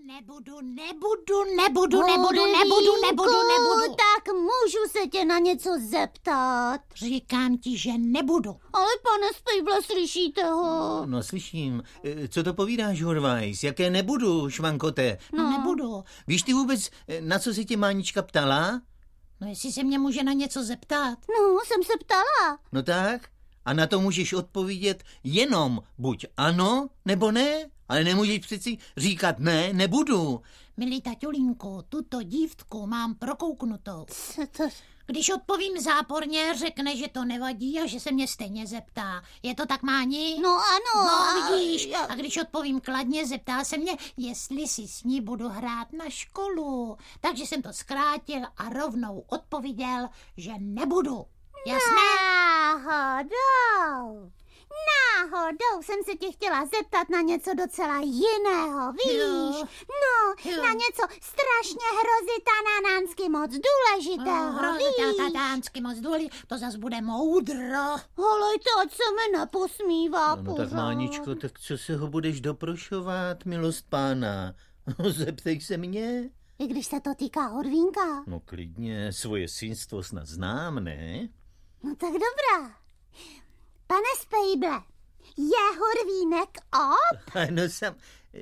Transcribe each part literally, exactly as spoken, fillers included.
nebudu, nebudu, nebudu, nebudu, nebudu, nebudu, nebudu. Tak můžu se tě na něco zeptat. Říkám ti, že nebudu. Ale pane Spejble, slyšíte ho? No, no slyším. Co to povídáš, Horvajs? Jaké nebudu, švankote? No, no nebudu. Víš ty vůbec, na co se tě Mánička ptala? No jestli se mě může na něco zeptat. No, jsem se ptala. No tak? A na to můžeš odpovědět jenom buď ano, nebo ne. Ale nemůžeš přeci říkat ne, nebudu. Milý taťulínku, tuto dívku mám prokouknutou. Co to... Když odpovím záporně, řekne, že to nevadí a že se mě stejně zeptá. Je to tak, Máni? No ano. No vidíš. Já... A když odpovím kladně, zeptá se mě, jestli si s ní budu hrát na školu. Takže jsem to zkrátil a rovnou odpověděl, že nebudu. Jasné? Náhodou. Náhodou jsem se tě chtěla zeptat na něco docela jiného, víš? Jo. No, Jo. na něco strašně hrozitananánsky moc důležitého, No, víš? tatánsky moc důležitý, to zas bude moudro. Holejte, ať se mi neposmívá No, no pořád. tak Máničko, tak co se ho budeš doprošovat, milost pána? Zeptej se mě. I když se to týká Horvínka. No klidně, svoje synstvo snad znám, ne? No tak dobrá. Pane Spejble, je Horvínek op? No sam...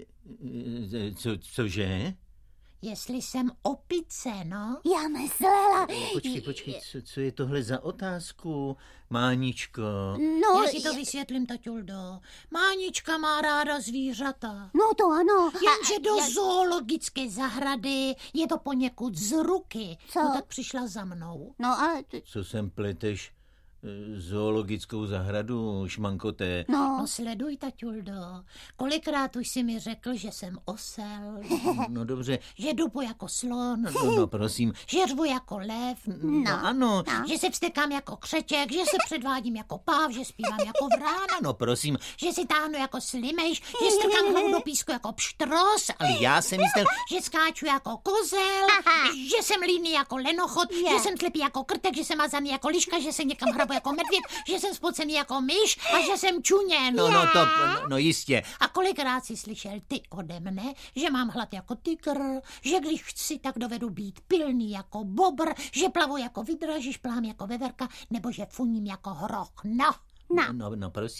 Co, cože? Jestli jsem opice, no? Já myslela... Počkej, počkej, co, co je tohle za otázku, Máničko? No, Já si to vysvětlím, taťuldo. Mánička má ráda zvířata. No to ano. Jenže do já... zoologické zahrady je to poněkud z ruky. Co? No tak přišla za mnou. No ale... Ty... Co sem pleteš? Zoologickou zahradu, šmankoté. No. No sleduj, taťuldo. Kolikrát už si mi řekl, že jsem osel. No dobře. Že dupu jako slon. No, no prosím. Že řvu jako lev. No, no ano. No. Že se vstekám jako křeček. Že se předvádím jako páv. Že zpívám jako vrána. No prosím. Že si táhnu jako slimejš. Že strkám hlavu do písku jako pštros. Ale já jsem myslel... Že skáču jako kozel. Že jsem líný jako lenochod. Je. Že jsem slepý jako krtek. Že jsem mazaný jako liška. Že se někam hrabu jako medvěd, že jsem spocený jako myš a že jsem čuněn. No, no, to, no, no jistě. A kolikrát jsi slyšel ty ode mne, že mám hlad jako tygr, že když chci, tak dovedu být pilný jako bobr, že plavu jako vidra, že šplám jako veverka, nebo že funím jako hroch. No. No. No, no prosím.